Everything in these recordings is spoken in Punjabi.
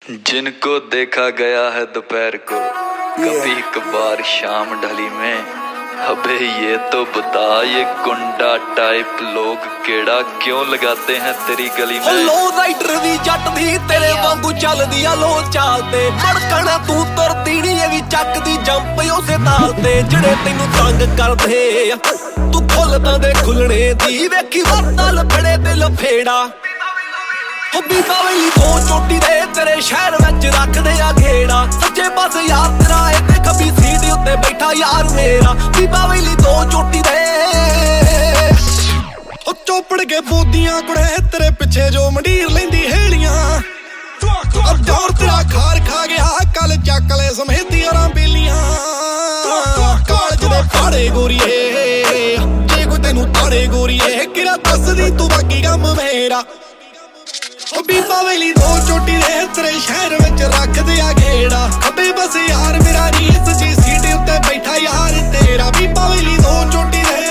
जिनको देखा गया है दोपहर को कभी कभार शाम ढली में। अबे ये तो बता, ये गुंडा टाइप लोग केड़ा क्यों लगाते हैं तेरी गली में। लो राइडर भी जट दी तेरे वांगू चलदी आ लो चालते मड़कना तू तुरदी नी ये भी चकदी जंप उसे तालते ਜਿਹੜੇ ਤੈਨੂੰ ਤੰਗ ਕਰਦੇ ਤੂੰ ਖੁੱਲਦਾ ਦੇ ਖੁੱਲਣੇ ਦੀ ਵੇਖੀ ਵਰਤਲ ਫੜੇ ਤੇ ਲਫੇੜਾ ਹੋ ਬੀਬਾ ਵੈਲੀ ਤੋਂ ਚੋਟੀ ਦੇ ਤੇਰੇ ਸ਼ਹਿਰ ਵਿੱਚ ਰੱਖਦੇ ਆ ਘੇੜਾ ਸੱਚੇ ਪਾਸੇ ਯਾਰ ਤੇਰਾ ਏ ਤੇ ਖੱਬੀ ਸੀਟ ਉੱਤੇ ਬੈਠਾ ਯਾਰ ਮੇਰਾ ਬੀਬਾ ਵੈਲੀ ਤੋਂ ਚੋਟੀ ਦੇ ਉਹ ਚੋਪੜ ਕੇ ਬੋਦੀਆਂ ਕੁੜੇ ਤੇਰੇ ਪਿੱਛੇ ਜੋ ਮੰਡੀਰ ਲੈਂਦੀ ਹੇਲੀਆਂ अब दौर तेरा खार खा गया कल चकले समेतियां रांबेलियां कालज दे फाड़े गोरीए जे कोई तेनू ताड़े गोरीए किरा दसदी तू बाकी कम मेरा ओ बीबा वैली दो चोटी दे तेरे शहर विच रखदे आ घेड़ा खब्बे बस यार मेरा नी सच्ची सीट उत्ते बैठा यार तेरा बीबा वैली दो चोटी दे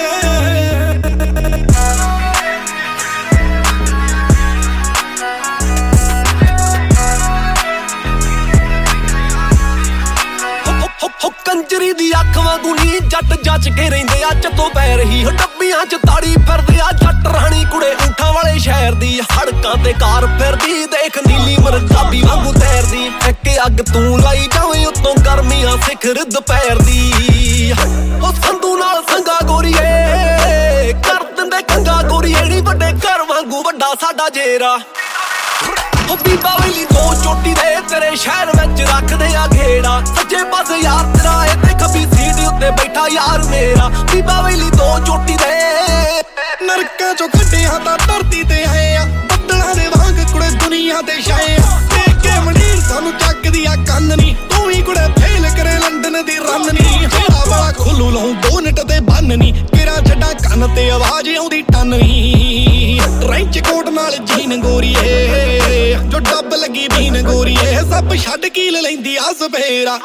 ਕੰਜਰੀ ਦੀ ਅੱਖ ਵਾਂਗੂ ਨੀ ਜੱਟ ਜੱਜ ਕੇ ਰਹਿੰਦੇ ਆ ਚੱਤੋਂ ਪੈ ਰਹੀ ਡੱਬੀਆਂ ਚ ਤਾੜੀ ਫਿਰਦੇ ਆ ਜੱਟ ਰਾਣੀ ਕੁੜੇ ਊਠਾਂ ਵਾਲੇ ਸ਼ਹਿਰ ਦੀ ਸੜਕਾਂ ਤੇ ਕਾਰ ਫਿਰਦੀ ਦੇਖ ਨੀਲੀ ਮਰਕਾਬੀ ਵਾਂਗੂ ਤੈਰਦੀ ਇੱਕ ਅੱਗ ਤੂੰ ਲਾਈ ਜਾਵੇਂ ਉੱਤੋਂ ਗਰਮੀਆਂ ਸਿਖਰ ਦੁਪਹਿਰ ਦੀ ਉਹ ਸੰਧੂ ਨਾਲ ਸੰਗਾ ਗੋਰੀਏ ਕਰ ਦਿੰਦੇ ਕੰਗਾ ਗੋਰੀਏ ਨੀ ਵੱਡੇ ਘਰ ਵਾਂਗੂ ਵੱਡਾ ਸਾਡਾ ਜੇਰਾ ਉਹ ਬੀਬਾ ਵੈਲੀ ਤੋਂ ਚੋਟੀ ਦੇ ਤੇਰੇ ਸ਼ਹਿਰ ਵਿੱਚ ਰੱਖਦੇ ਆ ਘੇੜਾ ਸੱਜੇ ਪਾਸੇ ਯਾਰ ਤੇਰਾ ਏ ਤੇ ਖੱਬੀ ਸੀਟ ਉੱਤੇ ਬੈਠਾ ਯਾਰ ਮੇਰਾ ਬੀਬਾ ਵੈਲੀ ਤੋਂ ਚੋਟੀ ਦੇ ਨਰਕਾਂ ਚੋਂ ਕੱਢਿਆ ਤਾਂ ਧਰਤੀ ਤੇ ਆਏ ਆ ਬੱਦਲਾਂ ਦੇ ਵਾਂਗ ਕੁੜੇ ਦੁਨੀਆ ਤੇ ਛਾਏ ਆ ਦੇਖ ਕੇ ਮੰਡੀਰ ਸਾਨੂੰ ਚੱਕਦੀ ਆ ਕੰਨ ਨੀ ਤੂੰ ਹੀ ਕੁੜੇ ਫੇਲ ਕਰੇ ਲੰਡਨ ਦੀ ਰੰਨ ਨੀ ਮੇਰਾ ਵਾਲਾ ਖੁੱਲੂ ਲਾਉਂ 2 ਮਿੰਟ ਤੇ ਬੰਨ ਨੀ ਕਿਰਾ ਛੱਡਾਂ ਕੰਨ ਤੇ ਆਵਾਜ਼ ਆਉਂਦੀ ਟੰਨ ਨੀ ਟਰੈਂਚ ਕੋਟ ਨਾਲ ਜੀਨ ਗੋਰੀਏ ਜੋ ਡੱਬ ਲੱਗੀ ਬੀਨ ਗੋਰੀਏ ਸਭ ਛੱਡ ਕੀਲ ਲੈਂਦੀ ਆ ਸਵੇਰਾ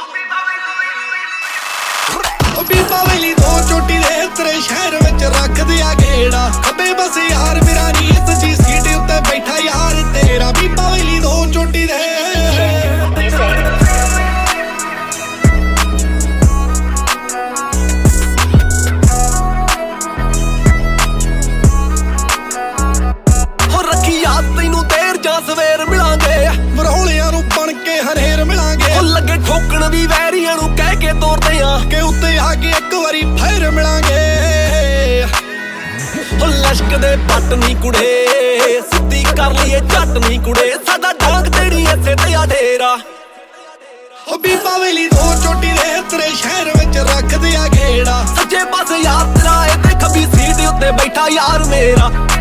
ਉਹ ਬੀਬਾ ਵੈਲੀ ਤੋਂ ਚੋਟੀ ਦੇ ਤੇਰੇ ਸ਼ਹਿਰ ਵਿੱਚ ਰੱਖਦੇ ਆ ਘੇੜਾ ਖੱਬੇ ਬਸ ਯਾਰ ਮੇਰਾ ਨੀ ਸੱਚੀ ਸੀਟ ਉੱਤੇ ਬੈਠਾ ਯਾਰ ਤੇਰਾ ਬੀਬਾ ਵੈਲੀ ਤੋਂ ਚੋਟੀ ਦੇ ਸਵੇਰ ਮਿਲਾਂਗੇ ਮਰੋਲਿਆਂ ਨੂੰ ਬਣ ਕੇ ਹਨੇਰ ਮਿਲਾਂਗੇ ਉਹ ਲੱਗੇ ਠੋਕਣ ਵੀ ਵੈਰੀਆਂ ਨੂੰ ਕਹਿ ਕੇ ਤੋਰਦੇ ਆ ਕਿ ਉੱਤੇ ਆ ਕੇ ਇੱਕ ਵਾਰੀ ਫੇਰ ਮਿਲਾਂਗੇ ਉਹ ਲਸ਼ਕ ਦੇ ਪੱਟ ਨੀ ਕੁੜੇ ਸਿੱਧੀ ਕਰ ਲਈਏ ਝੱਟ ਨੀ ਕੁੜੇ ਸਾਡਾ ਡਾਂਗ ਤੇੜੀ ਐਸੇ ਤੇ ਆ ਡੇਰਾ ਉਹ ਬੀਬਾ ਵੈਲੀ ਤੋਂ ਚੋਟੀ ਦੇ ਤੇਰੇ ਸ਼ਹਿਰ ਵਿੱਚ ਰੱਖਦੇ ਆ ਘੇੜਾ ਸੱਜੇ ਪਾਸੇ ਯਾਰ ਤੇਰਾ ਏ ਤੇ ਖੱਬੀ ਸੀਟ ਉੱਤੇ ਬੈਠਾ ਯਾਰ ਮੇਰਾ